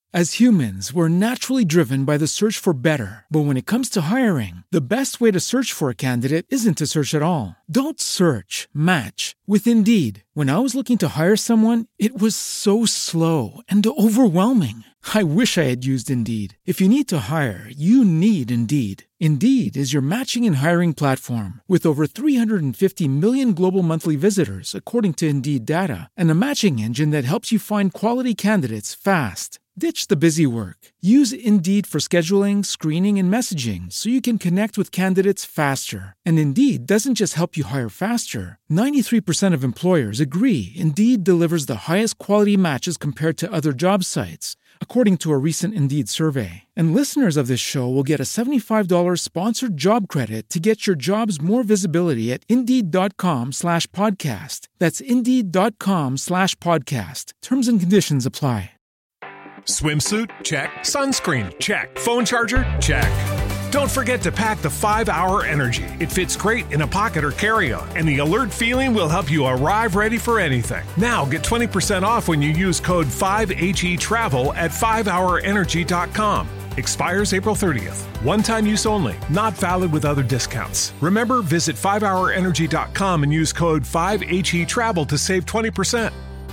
As humans, we're naturally driven by the search for better. But when it comes to hiring, the best way to search for a candidate isn't to search at all. Don't search, match with Indeed. When I was looking to hire someone, it was so slow and overwhelming. I wish I had used Indeed. If you need to hire, you need Indeed. Indeed is your matching and hiring platform with over 350 million global monthly visitors, according to Indeed data, and a matching engine that helps you find quality candidates fast. Ditch the busy work. Use Indeed for scheduling, screening, and messaging so you can connect with candidates faster. And Indeed doesn't just help you hire faster. 93% of employers agree Indeed delivers the highest quality matches compared to other job sites, according to a recent Indeed survey. And listeners of this show will get a $75 sponsored job credit to get your jobs more visibility at Indeed.com/podcast. That's Indeed.com/podcast. Terms and conditions apply. Swimsuit? Check. Sunscreen? Check. Phone charger? Check. Don't forget to pack the 5-Hour Energy. It fits great in a pocket or carry-on, and the alert feeling will help you arrive ready for anything. Now get 20% off when you use code 5HETRAVEL at 5hourenergy.com. Expires April 30th. One-time use only. Not valid with other discounts. Remember, visit 5hourenergy.com and use code 5HETRAVEL to save 20%.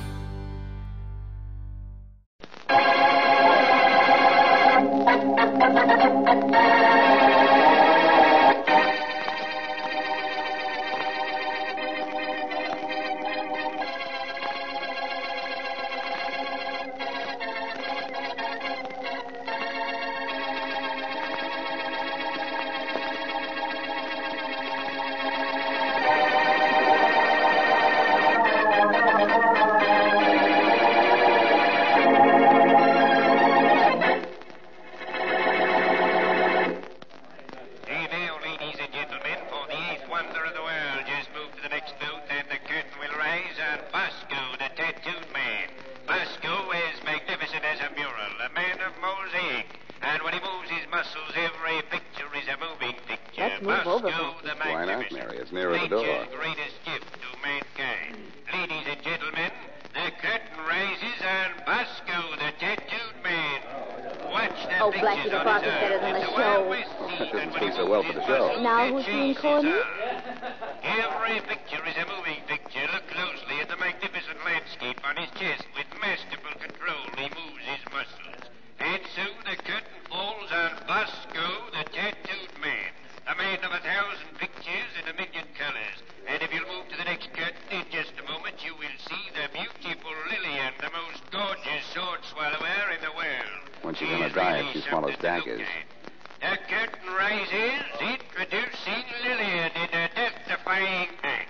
Now who's being corny? Every picture is a moving picture. Look closely at the magnificent landscape on his chest. With masterful control, he moves his muscles. And soon the curtain falls on Bosco, the tattooed man. A man of 1,000 pictures in 1,000,000 colors. And if you'll move to the next curtain in just a moment, you will see the beautiful Lillian, the most gorgeous sword swallower in the world. When she's on a diet, she swallows daggers. The curtain rises, introducing Lillian in a death-defying act.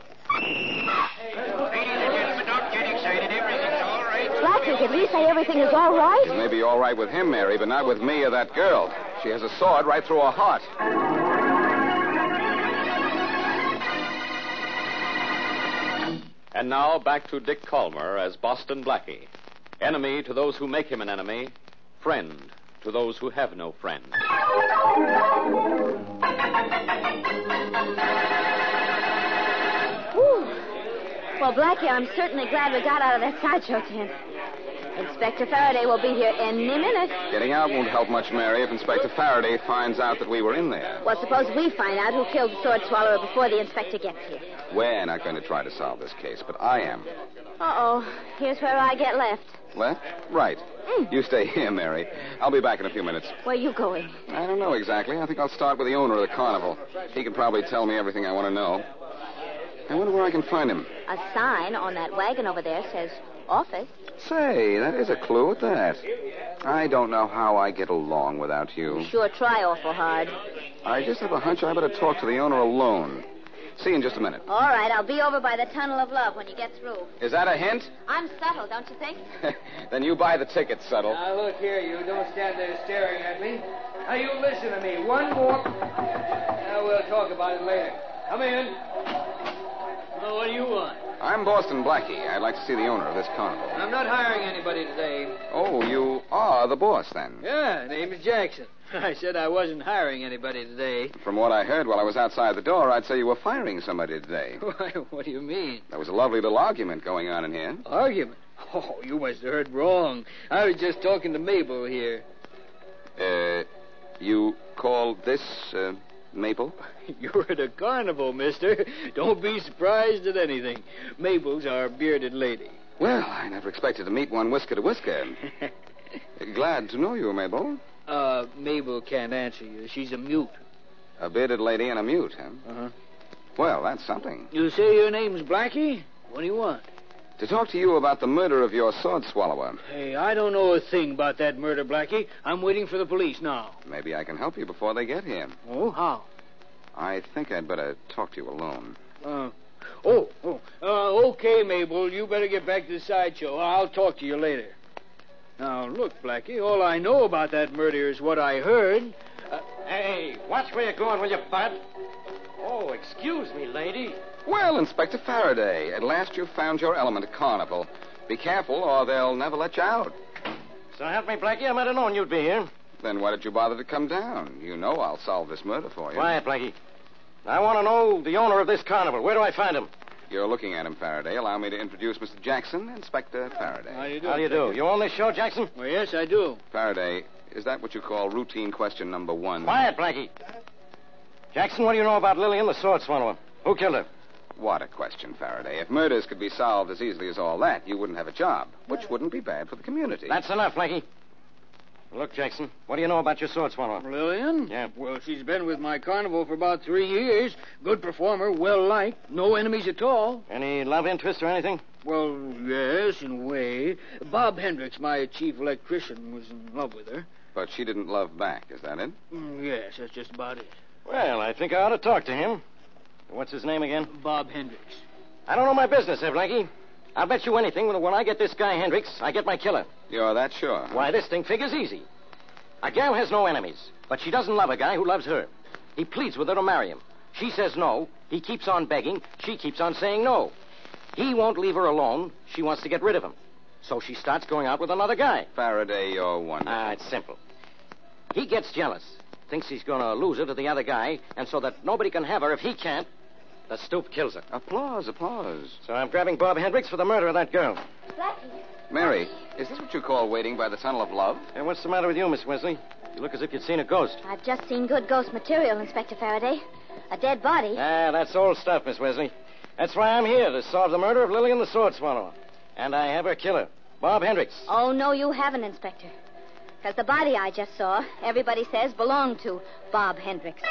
Ladies and gentlemen, don't get excited. Everything's all right. Blackie, at least say everything is all right. It may be all right with him, Mary, but not with me or that girl. She has a sword right through her heart. And now back to Dick Calmer as Boston Blackie. Enemy to those who make him an enemy. Friend to those who have no friend. Whew. Well, Blackie, I'm certainly glad we got out of that sideshow tent. Inspector Faraday will be here any minute. Getting out won't help much, Mary, if Inspector Faraday finds out that we were in there. Well, suppose we find out who killed the sword swallower before the inspector gets here. We're not going to try to solve this case, but I am. Uh-oh. Here's where I get left. Left? Right. You stay here, Mary. I'll be back in a few minutes. Where are you going? I don't know exactly. I think I'll start with the owner of the carnival. He can probably tell me everything I want to know. I wonder where I can find him. A sign on that wagon over there says office. Say, that is a clue at that. I don't know how I get along without you. You sure try awful hard. I just have a hunch I better talk to the owner alone. See you in just a minute. All right, I'll be over by the Tunnel of Love when you get through. Is that a hint? I'm subtle, don't you think? Then you buy the ticket, Subtle. Now, look here, you. Don't stand there staring at me. Now, you listen to me. One more. Now, we'll talk about it later. Come in. Well, what do you want? I'm Boston Blackie. I'd like to see the owner of this carnival. I'm not hiring anybody today. Oh, you are the boss, then? Yeah, name is Jackson. I said I wasn't hiring anybody today. From what I heard while I was outside the door, I'd say you were firing somebody today. Why, what do you mean? There was a lovely little argument going on in here. Argument? Oh, you must have heard wrong. I was just talking to Mabel here. You call this, Mabel? You're at a carnival, mister. Don't be surprised at anything. Mabel's our bearded lady. Well, I never expected to meet one whisker to whisker. Glad to know you, Mabel. Mabel can't answer you. She's a mute. A bearded lady and a mute, huh? Uh-huh. Well, that's something. You say your name's Blackie? What do you want? To talk to you about the murder of your sword swallower. Hey, I don't know a thing about that murder, Blackie. I'm waiting for the police now. Maybe I can help you before they get here. Oh, how? I think I'd better talk to you alone. Okay, Mabel. You better get back to the sideshow. I'll talk to you later. Now, look, Blackie, all I know about that murder is what I heard. Hey, watch where you're going, will you, bud? Oh, excuse me, lady. Well, Inspector Faraday, at last you've found your element at Carnival. Be careful, or they'll never let you out. So help me, Blackie, I might have known you'd be here. Then why did you bother to come down? You know I'll solve this murder for you. Quiet, Blackie. I want to know the owner of this carnival. Where do I find him? You're looking at him, Faraday. Allow me to introduce Mr. Jackson, Inspector Faraday. How do you do? You own this show, Jackson? Well, yes, I do. Faraday, is that what you call routine question number 1? Quiet, Blackie. Jackson, what do you know about Lillian, the sword swallower? Who killed her? What a question, Faraday. If murders could be solved as easily as all that, you wouldn't have a job, which wouldn't be bad for the community. That's enough, Blackie. Look, Jackson, what do you know about your sword swallower? Lillian? Yeah. Well, she's been with my carnival for about 3 years. Good performer, well-liked, no enemies at all. Any love interest or anything? Well, yes, in a way. Bob Hendricks, my chief electrician, was in love with her. But she didn't love back, is that it? Yes, that's just about it. Well, I think I ought to talk to him. What's his name again? Bob Hendricks. I don't know my business, Blackie. I'll bet you anything that when I get this guy Hendricks, I get my killer. You're that sure? Why, this thing figures easy. A gal has no enemies, but she doesn't love a guy who loves her. He pleads with her to marry him. She says no. He keeps on begging. She keeps on saying no. He won't leave her alone. She wants to get rid of him. So she starts going out with another guy. Faraday, you're wonderful. It's simple. He gets jealous, thinks he's going to lose her to the other guy, and so that nobody can have her if he can't, the stoop kills her. Applause, applause. So I'm grabbing Bob Hendricks for the murder of that girl. Blackie. Mary, is this what you call waiting by the tunnel of love? And what's the matter with you, Miss Wesley? You look as if you'd seen a ghost. I've just seen good ghost material, Inspector Faraday. A dead body. That's old stuff, Miss Wesley. That's why I'm here, to solve the murder of Lillian the Sword Swallower. And I have her killer, Bob Hendricks. Oh, no, you haven't, Inspector. Because the body I just saw, everybody says, belonged to Bob Hendricks.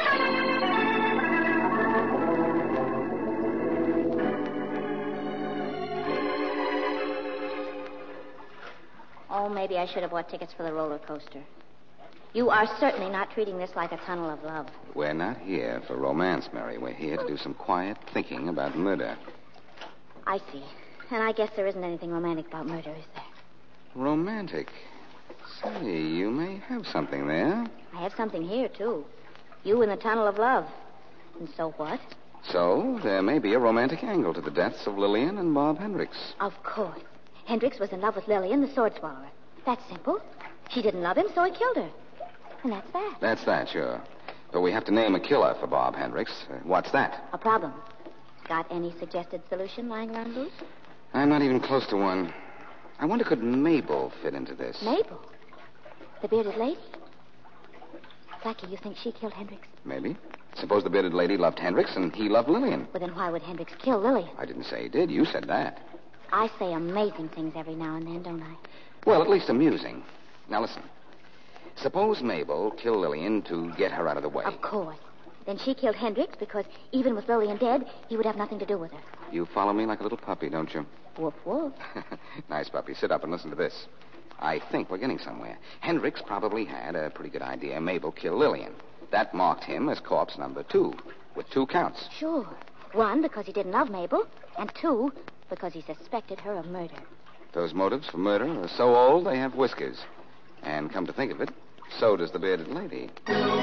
Oh, maybe I should have bought tickets for the roller coaster. You are certainly not treating this like a tunnel of love. We're not here for romance, Mary. We're here to do some quiet thinking about murder. I see. And I guess there isn't anything romantic about murder, is there? Romantic? Say, you may have something there. I have something here, too. You in the tunnel of love. And so what? So, there may be a romantic angle to the deaths of Lillian and Bob Hendricks. Of course. Hendricks was in love with Lillian, the sword swallower. That's simple. She didn't love him, so he killed her. And that's that. That's that, sure. But we have to name a killer for Bob Hendricks. What's that? A problem. Got any suggested solution lying around loose? I'm not even close to one. I wonder, could Mabel fit into this? Mabel? The bearded lady? Blackie, you think she killed Hendricks? Maybe. Suppose the bearded lady loved Hendricks and he loved Lillian. Well, then why would Hendricks kill Lillian? I didn't say he did. You said that. I say amazing things every now and then, don't I? Well, at least amusing. Now, listen. Suppose Mabel killed Lillian to get her out of the way. Of course. Then she killed Hendricks because even with Lillian dead, he would have nothing to do with her. You follow me like a little puppy, don't you? Woof, woof. Nice puppy. Sit up and listen to this. I think we're getting somewhere. Hendricks probably had a pretty good idea Mabel killed Lillian. That marked him as corpse number 2, with 2 counts. Sure. 1, because he didn't love Mabel, and 2, because he suspected her of murder. Those motives for murder are so old they have whiskers. And come to think of it, so does the bearded lady.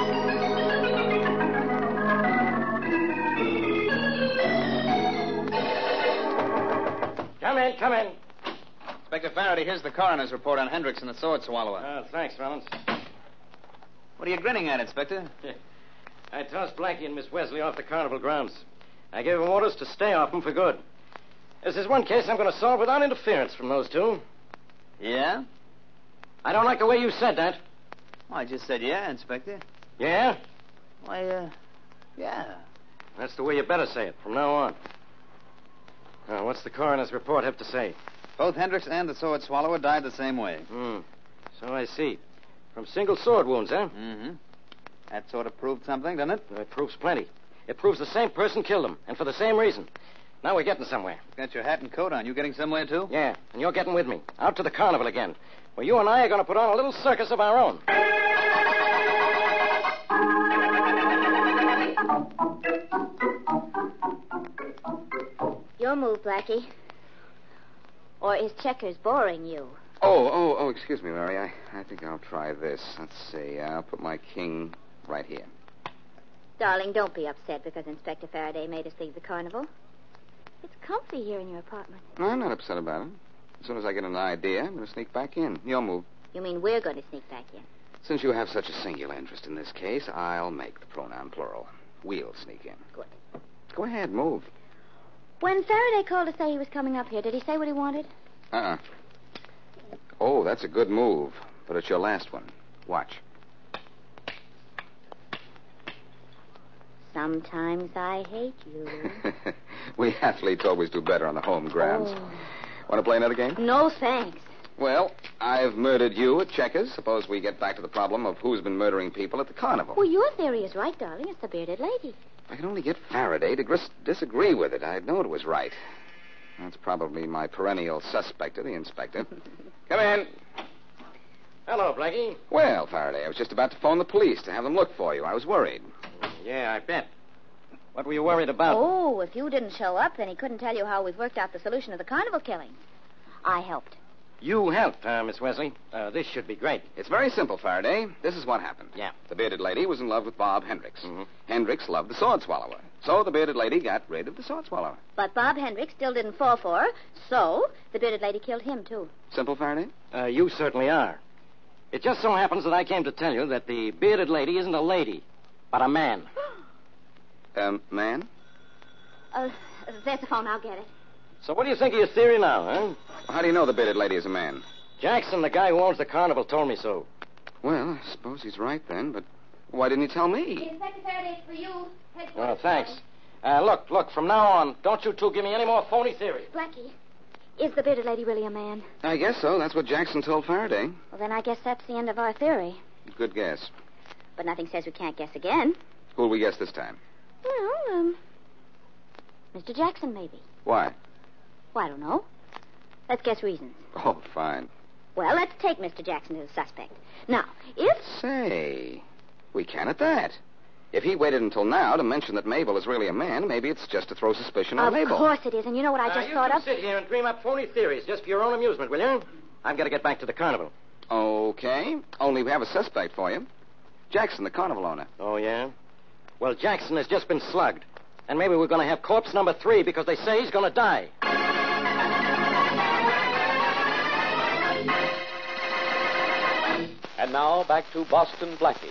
Come in, come in. Inspector Faraday, here's the coroner's report on Hendricks and the sword swallower. Thanks, Rollins. What are you grinning at, Inspector? I tossed Blackie and Miss Wesley off the carnival grounds. I gave them orders to stay off them for good. This is one case I'm going to solve without interference from those two. Yeah? I don't like the way you said that. Well, I just said yeah, Inspector. Yeah? Why, yeah. That's the way you better say it from now on. Now, what's the coroner's report have to say? Both Hendricks and the sword swallower died the same way. So I see. From single sword wounds, huh? Mm-hmm. That sort of proved something, doesn't it? It proves plenty. It proves the same person killed them, and for the same reason. Now we're getting somewhere. Got your hat and coat on. You getting somewhere, too? Yeah, and you're getting with me. Out to the carnival again, where you and I are going to put on a little circus of our own. Your move, Blackie. Or is checkers boring you? Oh, excuse me, Mary. I think I'll try this. Let's see. I'll put my king right here. Darling, don't be upset because Inspector Faraday made us leave the carnival. It's comfy here in your apartment. No, I'm not upset about it. As soon as I get an idea, I'm going to sneak back in. Your move. You mean we're going to sneak back in? Since you have such a singular interest in this case, I'll make the pronoun plural. We'll sneak in. Good. Go ahead, move. When Faraday called to say he was coming up here, did he say what he wanted? Oh, that's a good move. But it's your last one. Watch. Sometimes I hate you. We athletes always do better on the home grounds. Want to play another game? No, thanks. Well, I've murdered you at checkers. Suppose we get back to the problem of who's been murdering people at the carnival. Well, your theory is right, darling. It's the bearded lady. If I could only get Faraday to disagree with it, I'd know it was right. That's probably my perennial suspect to the inspector. Come in. Hello, Blackie. Well, Faraday, I was just about to phone the police to have them look for you. I was worried. Yeah, I bet. What were you worried about? Oh, if you didn't show up, then he couldn't tell you how we've worked out the solution of the carnival killing. I helped. You helped, Miss Wesley. This should be great. It's very simple, Faraday. This is what happened. Yeah. The bearded lady was in love with Bob Hendricks. Mm-hmm. Hendricks loved the sword swallower. So the bearded lady got rid of the sword swallower. But Bob Hendricks still didn't fall for her, so the bearded lady killed him, too. Simple, Faraday? You certainly are. It just so happens that I came to tell you that the bearded lady isn't a lady, but a man. Man? There's the phone. I'll get it. So what do you think of your theory now, huh? How do you know the bearded lady is a man? Jackson, the guy who owns the carnival, told me so. Well, I suppose he's right then, but why didn't he tell me? Inspector Faraday, for you. Oh, thanks. Look, from now on, don't you two give me any more phony theories. Blackie, is the bearded lady really a man? I guess so. That's what Jackson told Faraday. Well, then I guess that's the end of our theory. Good guess. But nothing says we can't guess again. Who'll we guess this time? Well, Mr. Jackson, maybe. Why? Well, I don't know. Let's guess reasons. Oh, fine. Well, let's take Mr. Jackson as a suspect. Now, if... Say, we can at that. If he waited until now to mention that Mabel is really a man, maybe it's just to throw suspicion on Mabel. Of course it is, and you know what I just thought of? You sit here and dream up phony theories just for your own amusement, will you? I've got to get back to the carnival. Okay. Only we have a suspect for you. Jackson, the carnival owner. Oh, yeah? Well, Jackson has just been slugged. And maybe we're going to have corpse number 3 because they say he's going to die. And now, back to Boston Blackie.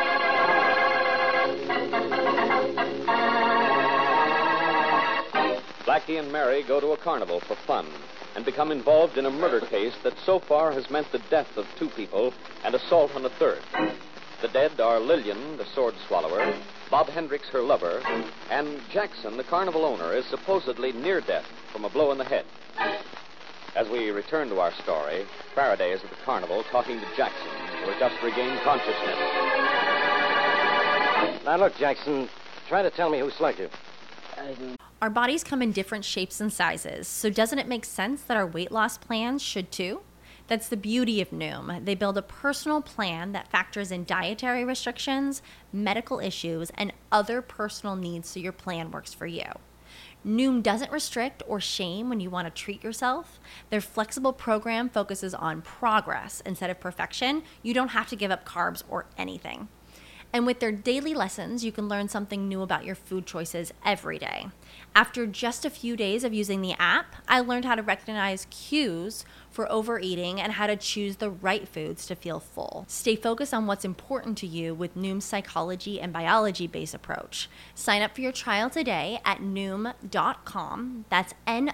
Blackie and Mary go to a carnival for fun and become involved in a murder case that so far has meant the death of 2 people and assault on a 3rd. The dead are Lillian, the sword swallower, Bob Hendricks, her lover, and Jackson, the carnival owner, is supposedly near death from a blow in the head. As we return to our story, Faraday is at the carnival talking to Jackson, who has just regained consciousness. Now, look, Jackson, try to tell me who slugged you. Our bodies come in different shapes and sizes, so doesn't it make sense that our weight loss plans should too? That's the beauty of Noom. They build a personal plan that factors in dietary restrictions, medical issues, and other personal needs so your plan works for you. Noom doesn't restrict or shame when you want to treat yourself. Their flexible program focuses on progress instead of perfection. You don't have to give up carbs or anything. And with their daily lessons, you can learn something new about your food choices every day. After just a few days of using the app, I learned how to recognize cues for overeating and how to choose the right foods to feel full. Stay focused on what's important to you with Noom's psychology and biology-based approach. Sign up for your trial today at Noom.com. That's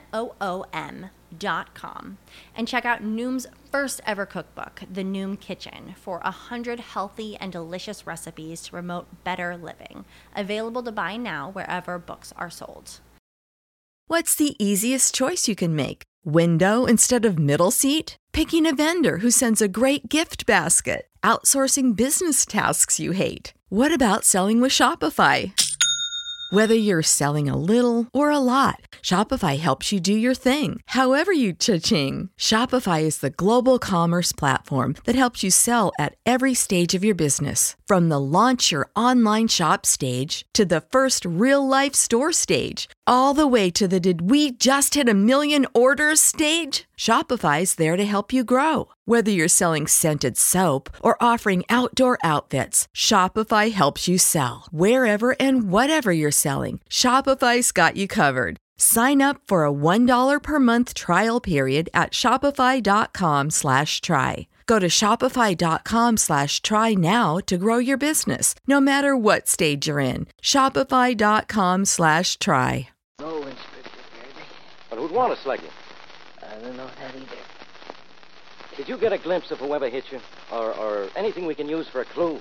Noom.com. And check out Noom's first ever cookbook, The Noom Kitchen, for 100 healthy and delicious recipes to promote better living. Available to buy now wherever books are sold. What's the easiest choice you can make? Window instead of middle seat? Picking a vendor who sends a great gift basket? Outsourcing business tasks you hate? What about selling with Shopify? Whether you're selling a little or a lot, Shopify helps you do your thing, however you cha-ching. Shopify is the global commerce platform that helps you sell at every stage of your business. From the launch your online shop stage to the first real-life store stage, all the way to the did we just hit 1 million orders stage. Shopify's there to help you grow. Whether you're selling scented soap or offering outdoor outfits, Shopify helps you sell. Wherever and whatever you're selling, Shopify's got you covered. Sign up for a $1 per month trial period at shopify.com/try. Go to shopify.com/try now to grow your business, no matter what stage you're in. Shopify.com/try. No, Inspector Garrity. But who'd want to slug you? I don't know that either. Did you get a glimpse of whoever hit you? Or anything we can use for a clue?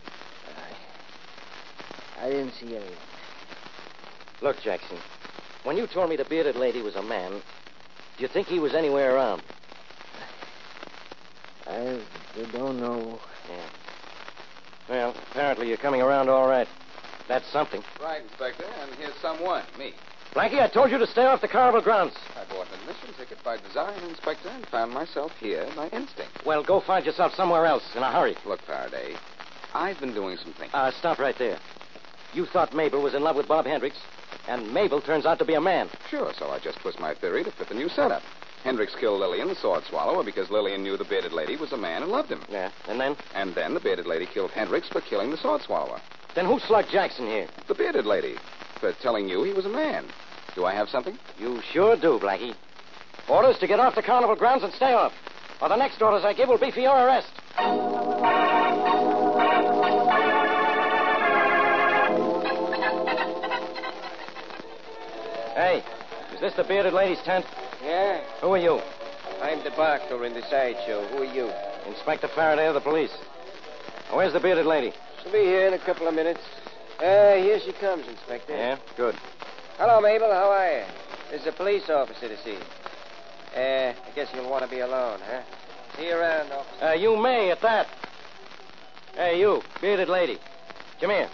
I didn't see anyone. Look, Jackson, when you told me the bearded lady was a man, do you think he was anywhere around? I don't know. Yeah. Well, apparently you're coming around all right. That's something. Right, Inspector, and here's someone, me. Blackie, I told you to stay off the carnival grounds. I bought an admission ticket by design, Inspector, and found myself here by instinct. Well, go find yourself somewhere else in a hurry. Look, Faraday, I've been doing some thinking. Stop right there. You thought Mabel was in love with Bob Hendricks, and Mabel turns out to be a man. Sure, so I just twist my theory to fit the new setup. Hendricks killed Lillian, the sword swallower, because Lillian knew the bearded lady was a man and loved him. Yeah, and then? And then the bearded lady killed Hendricks for killing the sword swallower. Then who slugged Jackson here? The bearded lady, for telling you he was a man. Do I have something? You sure do, Blackie. Orders to get off the carnival grounds and stay off. Or the next orders I give will be for your arrest. Hey, is this the bearded lady's tent? Yeah, Who are you? I'm the doctor in the sideshow. Who are you? Inspector Faraday of the police. Where's the bearded lady? She'll be here in a couple of minutes. Here she comes, Inspector. Yeah, good. Hello, Mabel. How are you? There's a police officer to see. I guess you'll want to be alone, huh? See you around, officer. You may at that. Hey, you, bearded lady. Come here.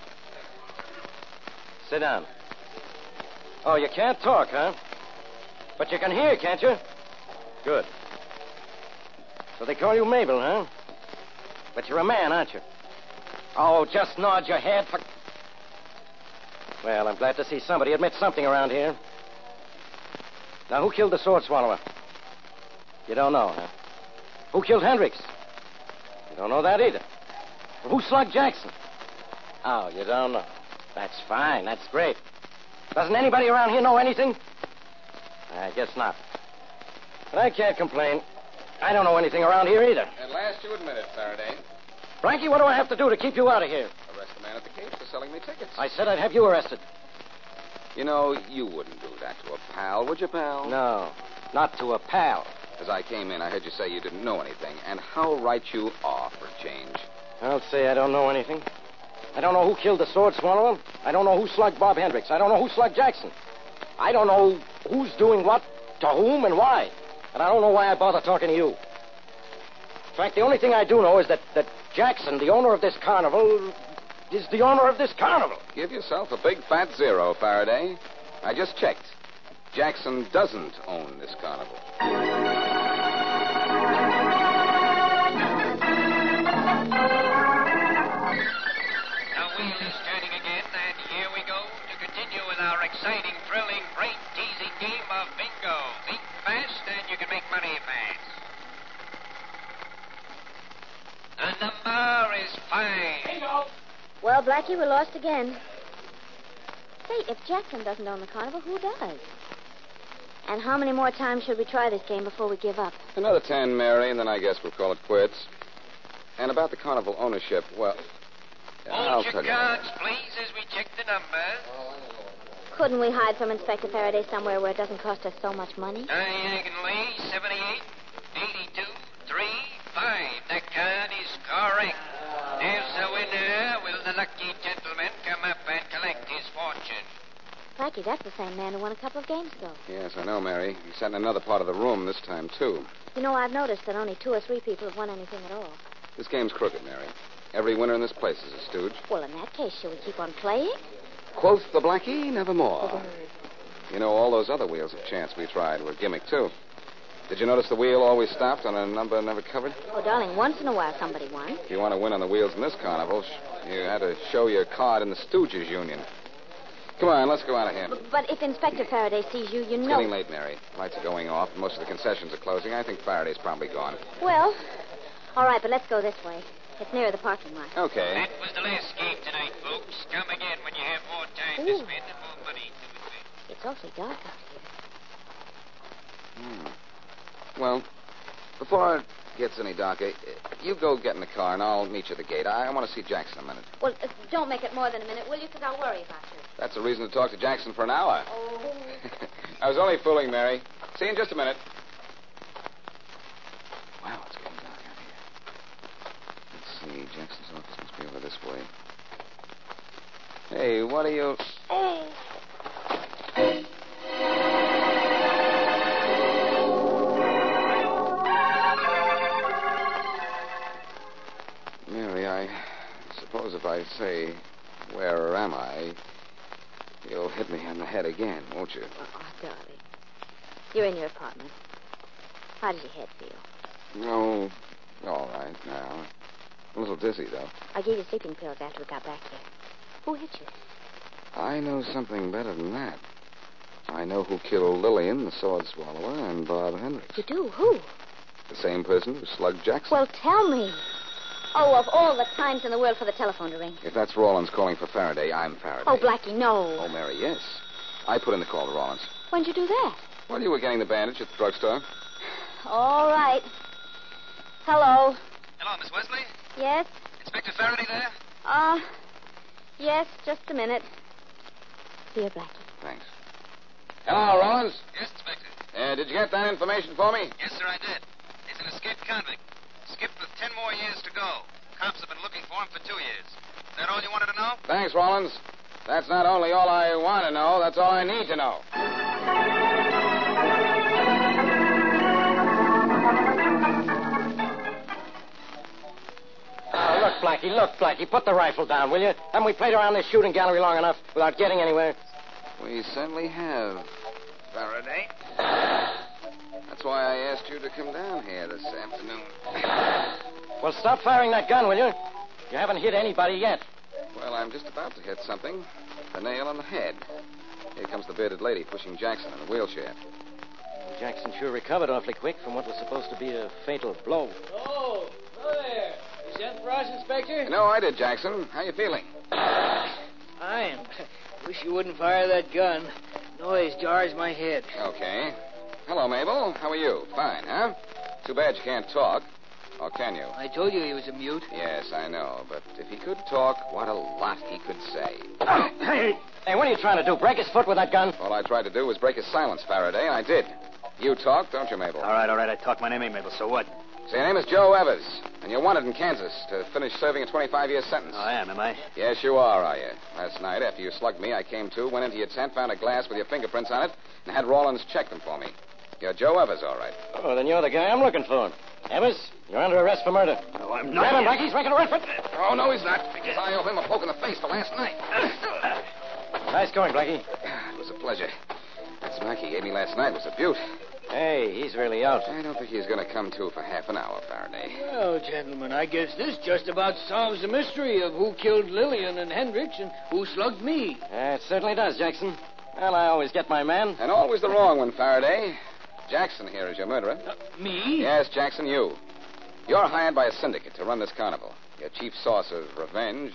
Sit down. Oh, you can't talk, huh? But you can hear, can't you? Good. So they call you Mabel, huh? But you're a man, aren't you? Oh, just nod your head for... Well, I'm glad to see somebody admit something around here. Now, who killed the sword swallower? You don't know, huh? Who killed Hendricks? You don't know that either. Well, who slugged Jackson? Oh, you don't know. That's fine. That's great. Doesn't anybody around here know anything? I guess not. But I can't complain. I don't know anything around here either. At last you admit it, Faraday. Frankie, what do I have to do to keep you out of here? Arrest the man at the gate for selling me tickets. I said I'd have you arrested. You know, you wouldn't do that to a pal, would you, pal? No, not to a pal. As I came in, I heard you say you didn't know anything, and how right you are for change. I'll say I don't know anything. I don't know who killed the sword swallower. I don't know who slugged Bob Hendricks. I don't know who slugged Jackson. I don't know who's doing what, to whom, and why. And I don't know why I bother talking to you. In fact, the only thing I do know is that Jackson, the owner of this carnival, is the owner of this carnival. Give yourself a big fat zero, Faraday. I just checked. Jackson doesn't own this carnival. The wheel is turning again, and here we go to continue with our exciting, thrilling, brain-teasing game of bingo. Think fast, and you can make money fast. The number is 5. Bingo. Well, Blackie, we're lost again. Say, if Jackson doesn't own the carnival, who does? And how many more times should we try this game before we give up? Another 10, Mary, and then I guess we'll call it quits. And about the carnival ownership, well... Hold your cards, please, as we check the numbers. Couldn't we hide from Inspector Faraday somewhere where it doesn't cost us so much money? Diagonally, 78, 82, 3, 5. That card is correct. There's the winner. Will the lucky gentleman come up and collect his fortune? Blackie, that's the same man who won a couple of games ago. Yes, I know, Mary. He sat in another part of the room this time, too. You know, I've noticed that only 2 or 3 people have won anything at all. This game's crooked, Mary. Every winner in this place is a stooge. Well, in that case, shall we keep on playing? Quoth the Blackie, nevermore. You know, all those other wheels of chance we tried were gimmick, too. Did you notice the wheel always stopped on a number never covered? Oh, darling, once in a while somebody won. If you want to win on the wheels in this carnival, you had to show your card in the Stooges Union. Come on, let's go out of here. But if Inspector Faraday sees you, you know... It's getting late, Mary. Lights are going off, and most of the concessions are closing. I think Faraday's probably gone. Well, all right, but let's go this way. It's nearer the parking lot. Okay. That was the last game tonight, folks. Come again when you have more time to spend and more money to invest. It's awfully dark out here. Well, before it gets any darker, you go get in the car, and I'll meet you at the gate. I want to see Jackson a minute. Well, don't make it more than a minute, will you? Because I'll worry about you. That's a reason to talk to Jackson for an hour. Oh. I was only fooling, Mary. See you in just a minute. Wow, it's getting dark out here. Let's see. Jackson's office must be over this way. Hey, what are you... Oh! Mary, I suppose if I say, where am I, you'll hit me on the head again, won't you? Oh, darling. You're in your apartment. How does your head feel? No, all right now. A little dizzy, though. I gave you sleeping pills after we got back here. Who hit you? I know something better than that. I know who killed Lillian, the sword swallower, and Bob Hendricks. You do? Who? The same person who slugged Jackson. Well, tell me. Oh, of all the times in the world for the telephone to ring. If that's Rawlins calling for Faraday, I'm Faraday. Oh, Blackie, no. Oh, Mary, yes. I put in the call to Rawlins. When'd you do that? Well, you were getting the bandage at the drugstore. All right. Hello. Hello, Miss Wesley. Yes? Inspector Faraday there? Yes, just a minute. Here, Blackie. Thanks. Hello, Rawlins. Yes, Inspector. Did you get that information for me? Yes, sir, I did. He's an escaped convict. Skipped with 10 more years to go. Cops have been looking for him for 2 years. Is that all you wanted to know? Thanks, Rawlins. That's not only all I want to know, that's all I need to know. Look, Blackie, put the rifle down, will you? Haven't we played around this shooting gallery long enough without getting anywhere? We certainly have, Faraday. That's why I asked you to come down here this afternoon. Well, stop firing that gun, will you? You haven't hit anybody yet. Well, I'm just about to hit something. A nail on the head. Here comes the bearded lady pushing Jackson in a wheelchair. Jackson sure recovered awfully quick from what was supposed to be a fatal blow. Oh, there. You sent for us, Inspector? No, I did, Jackson. How you feeling? Fine. Wish you wouldn't fire that gun. Noise jars my head. Okay. Hello, Mabel. How are you? Fine, huh? Too bad you can't talk. Or can you? I told you he was a mute. Yes, I know. But if he could talk, what a lot he could say. Hey, what are you trying to do? Break his foot with that gun? All I tried to do was break his silence, Faraday, and I did. You talk, don't you, Mabel? All right, I talk. My name ain't Mabel, so what? So your name is Joe Evers, and you're wanted in Kansas to finish serving a 25-year sentence. Oh, I am I? Yes, you are you? Last night, after you slugged me, I came to, went into your tent, found a glass with your fingerprints on it, and had Rawlins check them for me. You're Joe Evers, all right. Oh, then you're the guy I'm looking for. Evers, you're under arrest for murder. No, I'm not. Grab him, Blackie. He's making a run for... Oh, no, he's not. Because I owe him a poke in the face for last night. Nice going, Blackie. It was a pleasure. That smack he gave me last night was a beaut. Hey, he's really out. I don't think he's going to come to for half an hour, Faraday. Well, gentlemen, I guess this just about solves the mystery of who killed Lillian and Hendricks and who slugged me. It certainly does, Jackson. Well, I always get my man. And always the wrong one, Faraday. Jackson here is your murderer. Me? Yes, Jackson, you. You're hired by a syndicate to run this carnival. Your chief source of revenge,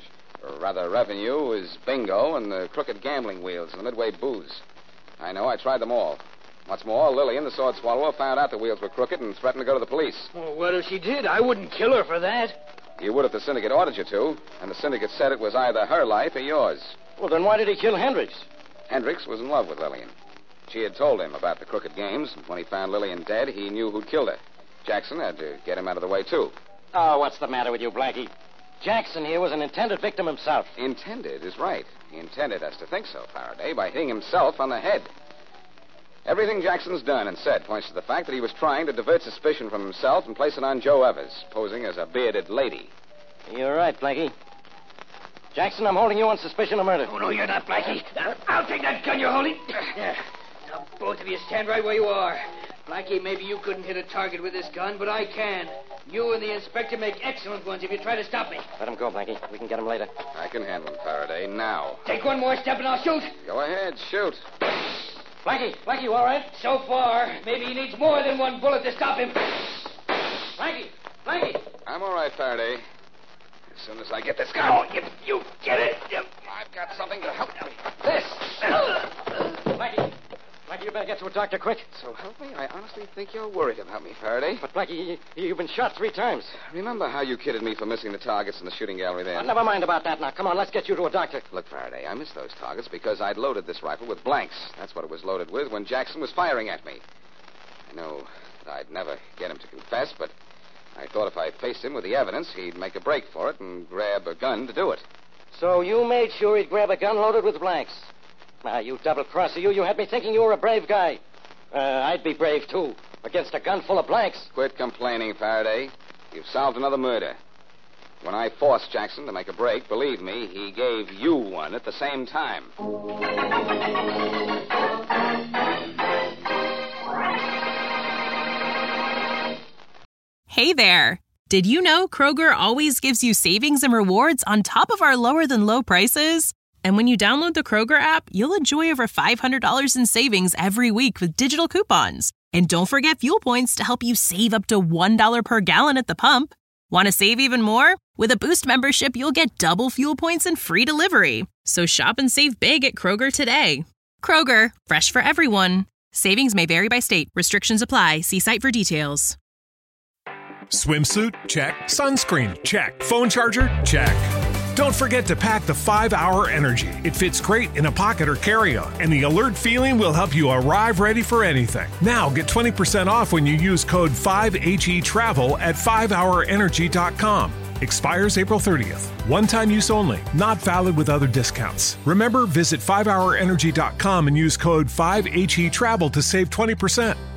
Or rather, revenue is bingo and the crooked gambling wheels and the Midway booze. I know, I tried them all. What's more, Lillian, the sword swallower, found out the wheels were crooked and threatened to go to the police. Well, what if she did? I wouldn't kill her for that. You would if the syndicate ordered you to, and the syndicate said it was either her life or yours. Well, then why did he kill Hendricks? Hendricks was in love with Lillian. She had told him about the crooked games, and when he found Lillian dead, he knew who'd killed her. Jackson had to get him out of the way, too. Oh, what's the matter with you, Blackie? Jackson here was an intended victim himself. Intended is right. He intended us to think so, Faraday, by hitting himself on the head. Everything Jackson's done and said points to the fact that he was trying to divert suspicion from himself and place it on Joe Evers, posing as a bearded lady. You're right, Blackie. Jackson, I'm holding you on suspicion of murder. Oh, no, you're not, Blackie. I'll take that gun you're holding. Now, both of you stand right where you are. Blackie, maybe you couldn't hit a target with this gun, but I can. You and the inspector make excellent ones if you try to stop me. Let him go, Blackie. We can get him later. I can handle him, Faraday, now. Take one more step and I'll shoot. Go ahead, shoot. Blackie, you all right? So far, maybe he needs more than one bullet to stop him. Blackie! I'm all right, Faraday. As soon as I get this gun. Oh, you get it. I've got something to help me. This. Blackie, you better get to a doctor quick. So help me, I honestly think you're worried about me, Faraday. But, Blackie, you've been shot 3 times. Remember how you kidded me for missing the targets in the shooting gallery there? Never mind about that now. Come on, let's get you to a doctor. Look, Faraday, I missed those targets because I'd loaded this rifle with blanks. That's what it was loaded with when Jackson was firing at me. I know that I'd never get him to confess, but I thought if I faced him with the evidence, he'd make a break for it and grab a gun to do it. So you made sure he'd grab a gun loaded with blanks. Now, you double-crosser, you had me thinking you were a brave guy. I'd be brave, too, against a gun full of blanks. Quit complaining, Faraday. You've solved another murder. When I forced Jackson to make a break, believe me, he gave you one at the same time. Hey there. Did you know Kroger always gives you savings and rewards on top of our lower-than-low prices? And when you download the Kroger app, you'll enjoy over $500 in savings every week with digital coupons. And don't forget fuel points to help you save up to $1 per gallon at the pump. Want to save even more? With a Boost membership, you'll get double fuel points and free delivery. So shop and save big at Kroger today. Kroger, fresh for everyone. Savings may vary by state. Restrictions apply. See site for details. Swimsuit? Check. Sunscreen? Check. Phone charger? Check. Don't forget to pack the 5-Hour Energy. It fits great in a pocket or carry-on, and the alert feeling will help you arrive ready for anything. Now get 20% off when you use code 5HETRAVEL at 5hourenergy.com. Expires April 30th. One-time use only. Not valid with other discounts. Remember, visit 5hourenergy.com and use code 5HETRAVEL to save 20%.